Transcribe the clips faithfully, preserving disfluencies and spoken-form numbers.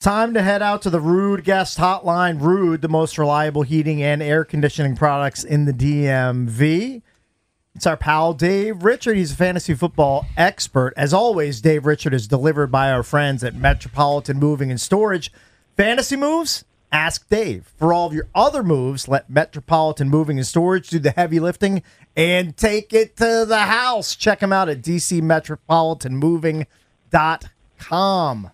Time to head out to the Rude Guest Hotline. Rude, the most reliable heating and air conditioning products in the D M V. It's our pal Dave Richard. He's a fantasy football expert. As always, Dave Richard is delivered by our friends at Metropolitan Moving and Storage. Fantasy moves? Ask Dave. For all of your other moves, let Metropolitan Moving and Storage do the heavy lifting and take it to the house. Check them out at d c metropolitan moving dot com.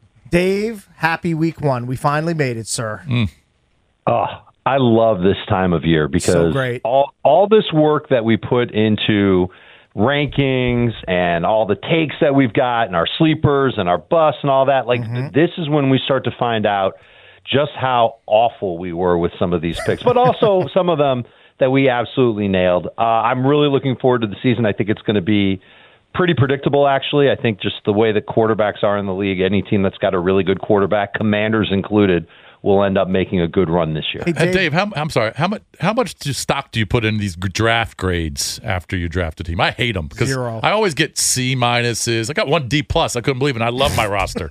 Dave, happy week one. We finally made it, sir. Mm. Oh, I love this time of year because so great. all all this work that we put into rankings and all the takes that we've got and our sleepers and our busts and all that, like mm-hmm. this is when we start to find out just how awful we were with some of these picks, but also some of them that we absolutely nailed. Uh, I'm really looking forward to the season. I think it's going to be pretty predictable, actually. I think just the way that quarterbacks are in the league, any team that's got a really good quarterback, Commanders included, will end up making a good run this year. Hey, Dave, Dave how, I'm sorry, how much how much stock do you put in these draft grades after you draft a team? I hate them because Zero. I always get C minuses. I got one D plus. I couldn't believe it. And I love my roster.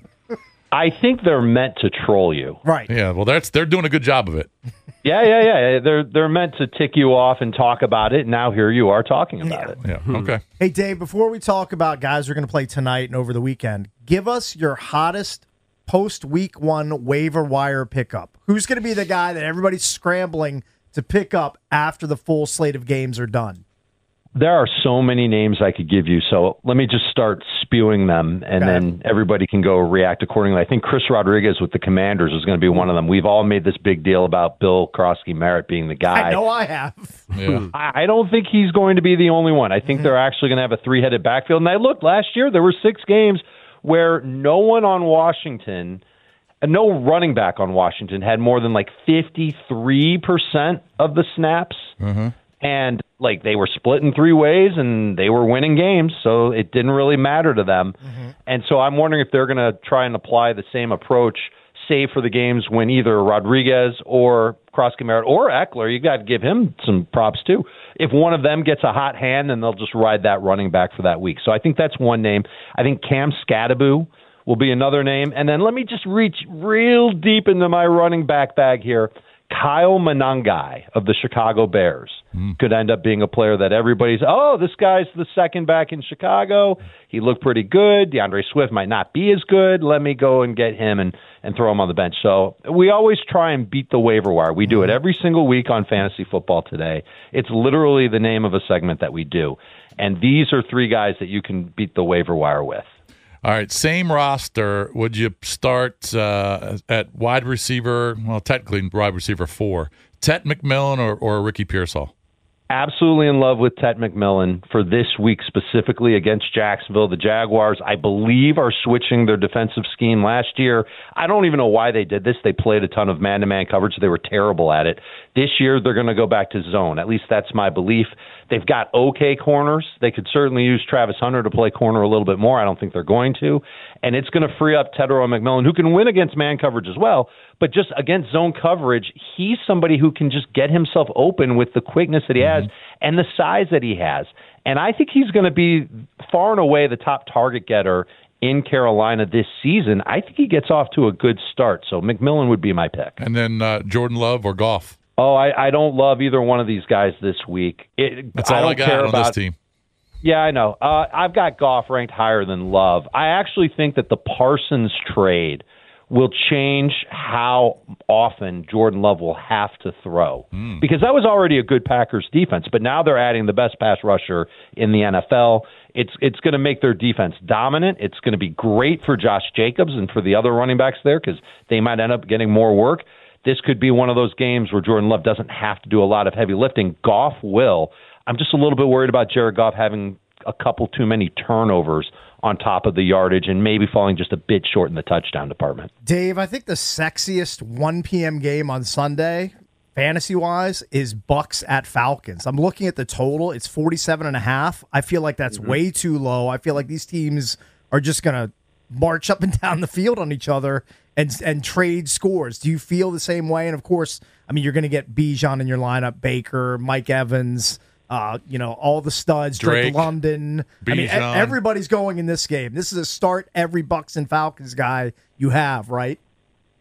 I think they're meant to troll you. Right. Yeah, well, that's they're doing a good job of it. Yeah, yeah, yeah. They're they're meant to tick you off and talk about it. And now here you are talking about yeah. it. Yeah, hmm. okay. Hey, Dave, before we talk about guys who are going to play tonight and over the weekend, give us your hottest post-week one waiver wire pickup. Who's going to be the guy that everybody's scrambling to pick up after the full slate of games are done? There are so many names I could give you, so let me just start spewing them, and okay. then everybody can go react accordingly. I think Chris Rodriguez with the Commanders is going to be one of them. We've all made this big deal about Bill Krosky-Merritt being the guy. I know I have. Yeah. I don't think he's going to be the only one. I think mm-hmm. they're actually going to have a three-headed backfield. And I looked last year, there were six games where no one on Washington, no running back on Washington had more than like fifty-three percent of the snaps. Mm-hmm. And like they were split in three ways and they were winning games, so it didn't really matter to them. Mm-hmm. And so I'm wondering if they're going to try and apply the same approach, save for the games when either Rodriguez or Krosky-Merritt or Eckler, you got to give him some props too. If one of them gets a hot hand, then they'll just ride that running back for that week. So I think that's one name. I think Cam Scadaboo will be another name. And then let me just reach real deep into my running back bag here. Kyle Monangai of the Chicago Bears mm. could end up being a player that everybody's, oh, this guy's the second back in Chicago. He looked pretty good. DeAndre Swift might not be as good. Let me go and get him and, and throw him on the bench. So we always try and beat the waiver wire. We do it every single week on Fantasy Football Today. It's literally the name of a segment that we do. And these are three guys that you can beat the waiver wire with. All right, same roster. Would you start uh, at wide receiver? Well, technically wide receiver four. Tet McMillan or, or Ricky Pearsall? Absolutely in love with Tet McMillan for this week specifically against Jacksonville. The Jaguars, I believe, are switching their defensive scheme last year. I don't even know why they did this. They played a ton of man-to-man coverage. They were terrible at it. This year, they're going to go back to zone. At least that's my belief. They've got okay corners. They could certainly use Travis Hunter to play corner a little bit more. I don't think they're going to. And it's going to free up Tetairoa McMillan, who can win against man coverage as well. But just against zone coverage, he's somebody who can just get himself open with the quickness that he mm-hmm. has and the size that he has. And I think he's going to be far and away the top target getter in Carolina this season. I think he gets off to a good start. So McMillan would be my pick. And then uh, Jordan Love or Goff? Oh, I, I don't love either one of these guys this week. It, That's all I, don't I got care on about, this team. Yeah, I know. Uh, I've got Goff ranked higher than Love. I actually think that the Parsons trade will change how often Jordan Love will have to throw. Mm. Because that was already a good Packers defense, but now they're adding the best pass rusher in the N F L. It's it's going to make their defense dominant. It's going to be great for Josh Jacobs and for the other running backs there because they might end up getting more work. This could be one of those games where Jordan Love doesn't have to do a lot of heavy lifting. Goff will. I'm just a little bit worried about Jared Goff having a couple too many turnovers on top of the yardage and maybe falling just a bit short in the touchdown department. Dave, I think the sexiest one p.m. game on Sunday, fantasy-wise, is Bucks at Falcons. I'm looking at the total. It's forty-seven and a half. I feel like that's mm-hmm. way too low. I feel like these teams are just going to march up and down the field on each other and and trade scores. Do you feel the same way? And, of course, I mean, you're going to get Bijan in your lineup, Baker, Mike Evans, Uh, you know, all the studs, Drake, Drake London. Bijan. I mean, e- everybody's going in this game. This is a start every Bucks and Falcons guy you have, right?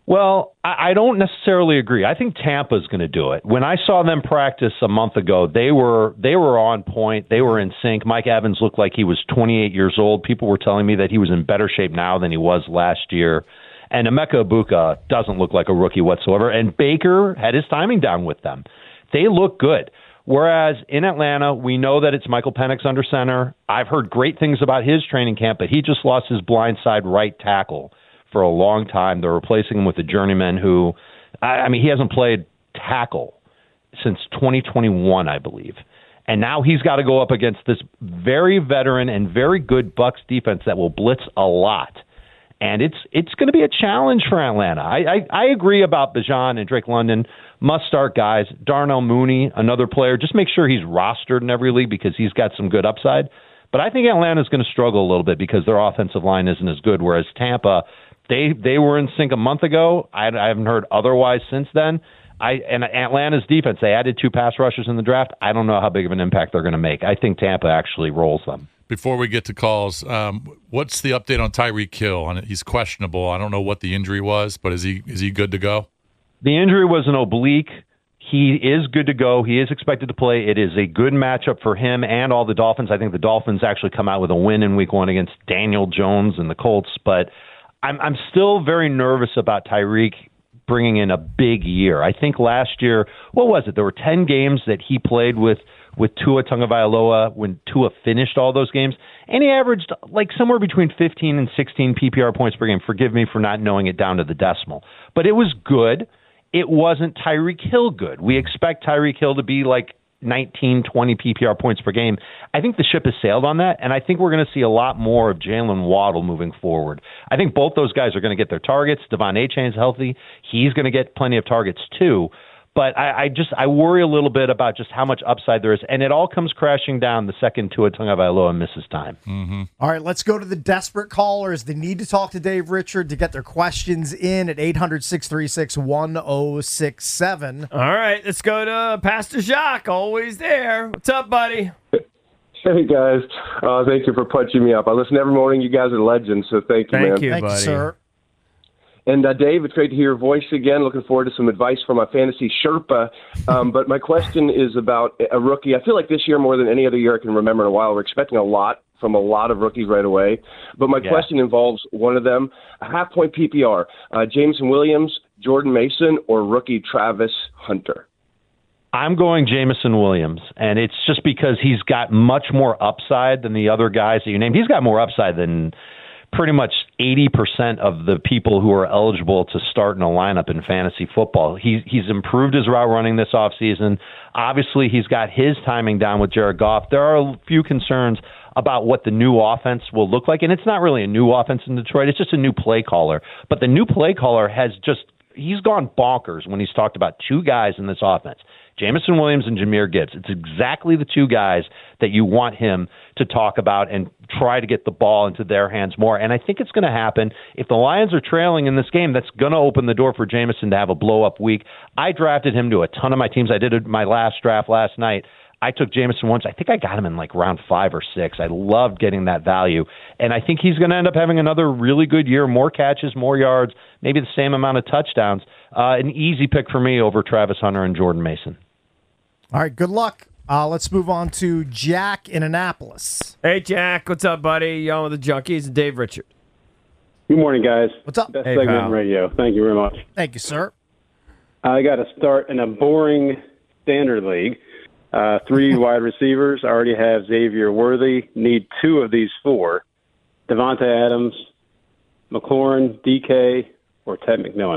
Well, I I don't necessarily agree. I think Tampa's going to do it. When I saw them practice a month ago, they were they were on point. They were in sync. Mike Evans looked like he was twenty-eight years old. People were telling me that he was in better shape now than he was last year. And Emeka Ibuka doesn't look like a rookie whatsoever. And Baker had his timing down with them. They look good. Whereas in Atlanta, we know that it's Michael Penix under center. I've heard great things about his training camp, but he just lost his blindside right tackle for a long time. They're replacing him with a journeyman who, I, I mean, he hasn't played tackle since twenty twenty-one, I believe. And now he's got to go up against this very veteran and very good Bucs defense that will blitz a lot. And it's it's going to be a challenge for Atlanta. I, I, I agree about Bijan and Drake London, must-start guys. Darnell Mooney, another player. Just make sure he's rostered in every league because he's got some good upside. But I think Atlanta's going to struggle a little bit because their offensive line isn't as good, whereas Tampa, they they were in sync a month ago. I, I haven't heard otherwise since then. I and Atlanta's defense, they added two pass rushers in the draft. I don't know how big of an impact they're going to make. I think Tampa actually rolls them. Before we get to calls, um, what's the update on Tyreek Hill? He's questionable. I don't know what the injury was, but is he is he good to go? The injury was an oblique. He is good to go. He is expected to play. It is a good matchup for him and all the Dolphins. I think the Dolphins actually come out with a win in week one against Daniel Jones and the Colts, but I'm I'm still very nervous about Tyreek bringing in a big year. I think last year, what was it? There were ten games that he played with with Tua Tagovailoa when Tua finished all those games, and he averaged like somewhere between fifteen and sixteen P P R points per game. Forgive me for not knowing it down to the decimal. But it was good. It wasn't Tyreek Hill good. We expect Tyreek Hill to be like nineteen, twenty P P R points per game. I think the ship has sailed on that, and I think we're going to see a lot more of Jalen Waddle moving forward. I think both those guys are going to get their targets. Devon Achane's healthy. He's going to get plenty of targets too. But I, I just I worry a little bit about just how much upside there is, and it all comes crashing down the second Tua Tagovailoa misses time. Mm-hmm. All right, let's go to the desperate callers. They need to talk to Dave Richard to get their questions in at eight hundred, six three six, one oh six seven. All right, let's go to Pastor Jacques, always there. What's up, buddy? Hey, guys. Uh, thank you for punching me up. I listen every morning. You guys are legends, so thank you, Thank man. you, Thank buddy. you, sir. And uh, Dave, it's great to hear your voice again. Looking forward to some advice from my fantasy Sherpa. Um, but my question is about a rookie. I feel like this year, more than any other year I can remember in a while, we're expecting a lot from a lot of rookies right away. But my Yeah. question involves one of them, a half-point P P R, uh, Jameson Williams, Jordan Mason, or rookie Travis Hunter. I'm going Jameson Williams, and it's just because he's got much more upside than the other guys that you named. He's got more upside than pretty much eighty percent of the people who are eligible to start in a lineup in fantasy football. He, he's improved his route running this offseason. Obviously, he's got his timing down with Jared Goff. There are a few concerns about what the new offense will look like, and it's not really a new offense in Detroit. It's just a new play caller. But the new play caller has just – he's gone bonkers when he's talked about two guys in this offense, Jameson Williams and Jahmyr Gibbs. It's exactly the two guys that you want him to talk about and try to get the ball into their hands more. And I think it's going to happen. If the Lions are trailing in this game, that's going to open the door for Jameson to have a blow-up week. I drafted him to a ton of my teams. I did my last draft last night. I took Jameson once. I think I got him in like round five or six. I loved getting that value. And I think he's going to end up having another really good year, more catches, more yards, maybe the same amount of touchdowns. Uh, an easy pick for me over Travis Hunter and Jordan Mason. All right, good luck. Uh, let's move on to Jack in Annapolis. Hey, Jack. What's up, buddy? You on with the Junkies and Dave Richard. Good morning, guys. What's up? Best Hey, segment pal. on radio. Thank you very much. Thank you, sir. I got to start in a boring standard league. Uh, three wide receivers. I already have Xavier Worthy. Need two of these four. Devontae Adams, McLaurin, D K, or Ted McMillan.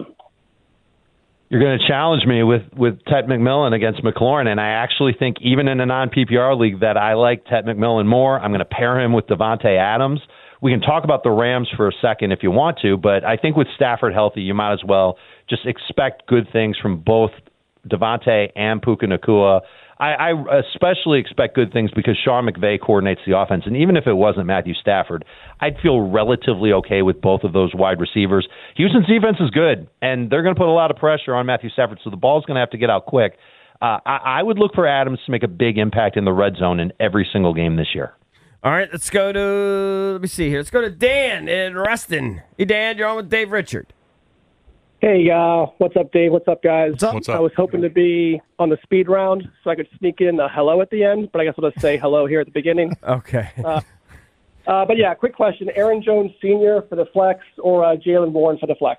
You're going to challenge me with, with Ted McMillan against McLaurin, and I actually think even in a non-P P R league that I like Ted McMillan more. I'm going to pair him with Devontae Adams. We can talk about the Rams for a second if you want to, but I think with Stafford healthy, you might as well just expect good things from both Devontae and Puka Nacua. I, I especially expect good things because Sean McVay coordinates the offense. And even if it wasn't Matthew Stafford, I'd feel relatively okay with both of those wide receivers. Houston's defense is good, and they're going to put a lot of pressure on Matthew Stafford, so the ball's going to have to get out quick. Uh, I, I would look for Adams to make a big impact in the red zone in every single game this year. All right, let's go to, let me see here. Let's go to Dan in Reston. Hey, Dan, you're on with Dave Richard. Hey, uh, what's up, Dave? What's up, guys? What's up? What's I up? was hoping to be on the speed round so I could sneak in a hello at the end, but I guess I'll just say hello here at the beginning. Okay. Uh, uh, but yeah, quick question. Aaron Jones Senior for the flex or uh, Jalen Warren for the flex?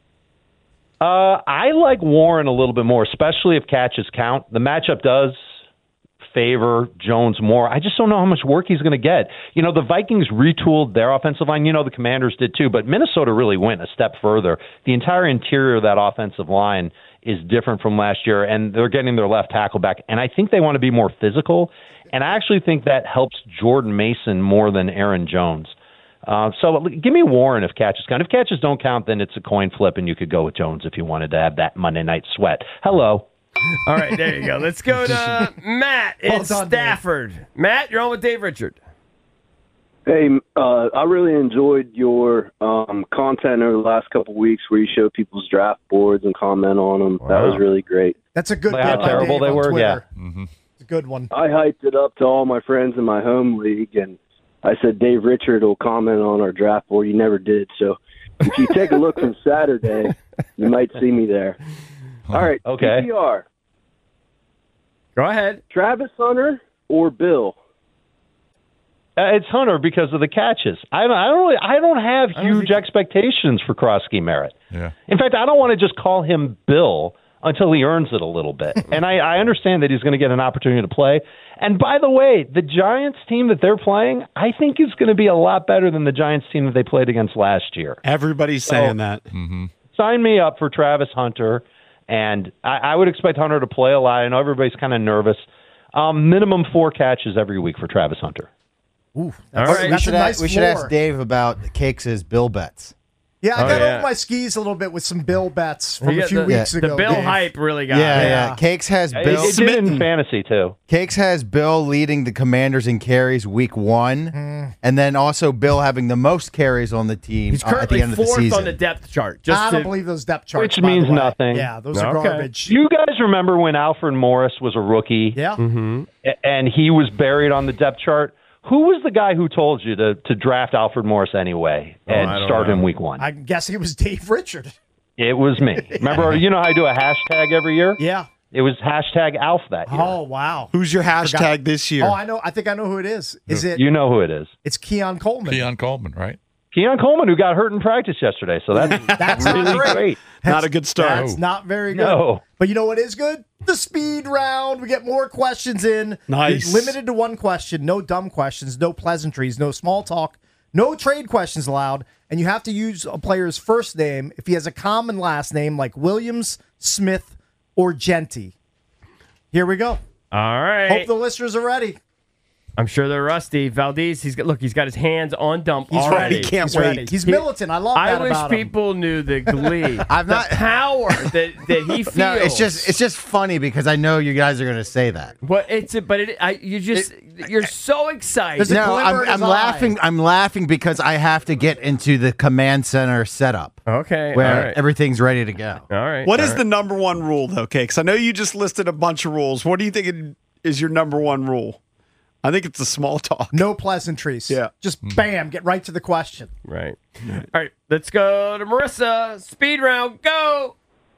Uh, I like Warren a little bit more, especially if catches count. The matchup does favor Jones more. I just don't know how much work he's going to get. You know, the Vikings retooled their offensive line. You know, the Commanders did too, but Minnesota really went a step further. The entire interior of that offensive line is different from last year, and they're getting their left tackle back. And I think they want to be more physical, and I actually think that helps Jordan Mason more than Aaron Jones. Uh, so give me Warren if catches count. If catches don't count, then it's a coin flip, and you could go with Jones if you wanted to have that Monday night sweat. Hello. All right, there you go. Let's go to Matt in Well done, Dave. Stafford. Matt, you're on with Dave Richard. Hey, uh, I really enjoyed your um, content over the last couple of weeks where you show people's draft boards and comment on them. That was really great. That's a good Like how bit by terrible Dave they on were? Twitter. Yeah. Mm-hmm. It's a good one. I hyped it up to all my friends in my home league, and I said Dave Richard will comment on our draft board. He never did. So if you take a look from Saturday, you might see me there. All right, Okay. P P R, Go ahead. Travis Hunter or Bill? Uh, it's Hunter because of the catches. I don't, I don't really, I don't have I don't huge think- expectations for Krosky Merritt. Yeah. In fact, I don't want to just call him Bill until he earns it a little bit. And I, I understand that he's going to get an opportunity to play. And by the way, the Giants team that they're playing, I think is going to be a lot better than the Giants team that they played against last year. Everybody's saying that. Mm-hmm. Sign me up for Travis Hunter, and I, I would expect Hunter to play a lot. I know everybody's kind of nervous. Um, minimum four catches every week for Travis Hunter. Ooh, All that's, right. We that's should, a a- nice we should floor. ask Dave about Cakes' Bill bets. Yeah, I Oh, got yeah. over my skis a little bit with some Bill bets from You a got few the, weeks the ago. Bill Dave. hype really got Yeah, me. yeah, Yeah. Cakes has It, Bill. it did in fantasy, too. Cakes has Bill leading the Commanders in carries week one, and then also Bill having the most carries on the team He's uh, at the currently end of the fourth season. on the depth chart. Just I don't to- believe those depth charts. Which by the means way. nothing. Yeah, those are Okay. garbage. You guys remember when Alfred Morris was a rookie Yeah. a- and he was buried on the depth chart? Who was the guy who told you to, to draft Alfred Morris anyway and I don't start know. him week one? I'm guessing it was Dave Richard. It was me. Remember, you know how I do a hashtag every year? Yeah. It was hashtag Alf that year. Oh, wow. Who's your hashtag Forgot. this year? Oh, I know. I think I know who it is. Is it? You know who it is. It's Keon Coleman. Keon Coleman, right? Keon Coleman, who got hurt in practice yesterday. So that's, That's really not great. great. Not a good start. That's not very good. No. But you know what is good? The speed round. We get more questions in. Nice. You're limited to one question. No dumb questions. No pleasantries. No small talk. No trade questions allowed. And you have to use a player's first name if he has a common last name like Williams, Smith, or Genty. Here we go. All right. Hope the listeners are ready. I'm sure they're rusty. Valdez, he's got look. He's got his hands on dump He's already. ready. He's ready. He's He- militant. I love I that wish about him. people knew the glee, I'm the not- power that, that he feels. No, it's just it's just funny because I know you guys are going to say that. What it's a, but it, I, you just you're so excited. There's a No, glimmer I'm, in his I'm eye. laughing. I'm laughing because I have to get into the command center setup Okay, where all right. everything's ready to go. All right. What all is right. the number one rule, though, Cakes? I know you just listed a bunch of rules. What do you think it is your number one rule? I think it's the small talk. No pleasantries. Yeah. Just bam, get right to the question. Right. All right. Let's go to Marissa. Speed round. Go.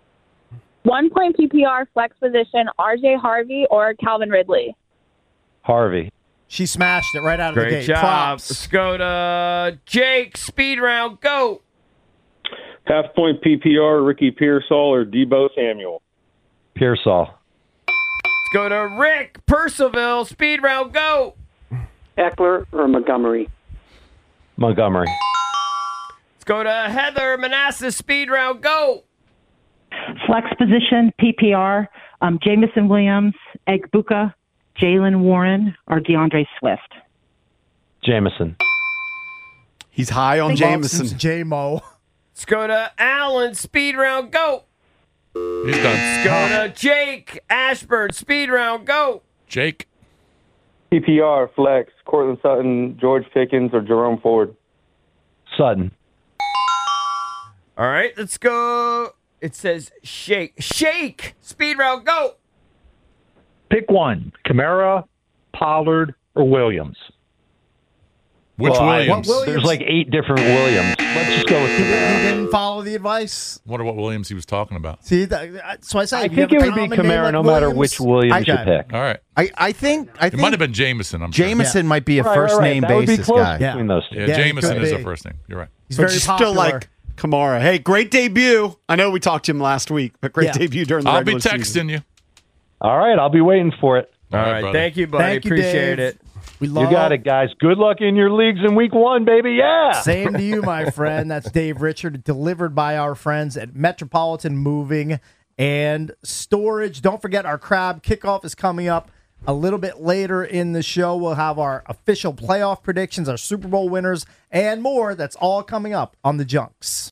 One point P P R flex position, R J Harvey or Calvin Ridley? Harvey. She smashed it right out of the Great gate. job. Props. Let's go to Jake. Speed round. Go. Half point P P R, Ricky Pearsall or Debo Samuel? Pearsall. Let's go to Rick Percival. Speed round. Go. Eckler or Montgomery? Montgomery. Let's go to Heather Manassas. Speed round. Go. Flex position, P P R, um, Jamison Williams, Egbuka, Jalen Warren, or DeAndre Swift. Jameson. He's high on Jameson. J-Mo. Let's go to Alan. Speed round. Go. He's done. Let's go to Jake Ashburn. Speed round. Go. Jake. P P R, flex, Cortland Sutton, George Pickens or Jerome Ford? Sutton. All right. Let's go. It says shake. Shake. Speed round. Go. Pick one, Kamara, Pollard, or Williams. Which Well, I- Williams? What There's like eight different Williams. Let's just go with He, did, he Camaro. didn't follow the advice. Wonder what Williams he was talking about. See, that, so I say I if you think have it a would be common name Camaro like no matter Williams, which Williams you okay. pick. All right. I, I think I It think might have been Jameson. I'm sure. Jameson might be a Right, first right, right. name That would be basis close guy. between those two. Yeah, Yeah, he Jameson could is be. the first name. You're right. He's But very you popular. still like Kamara. Hey, great debut. I know we talked to him last week, but great Yeah. debut during the I'll be regular texting season. you. All right, I'll be waiting for it. All right, brother. thank you, buddy. Thank you, Appreciate Dave. it. We love You got it, guys. Good luck in your leagues in week one, baby. Yeah. Same to you, my friend. That's Dave Richard, delivered by our friends at Metropolitan Moving and Storage. Don't forget, our crab kickoff is coming up a little bit later in the show. We'll have our official playoff predictions, our Super Bowl winners, and more. That's all coming up on the Junks.